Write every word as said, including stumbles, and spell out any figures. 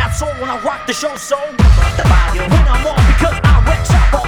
got soul when I rock the show, so when I'm on because I wreck shop.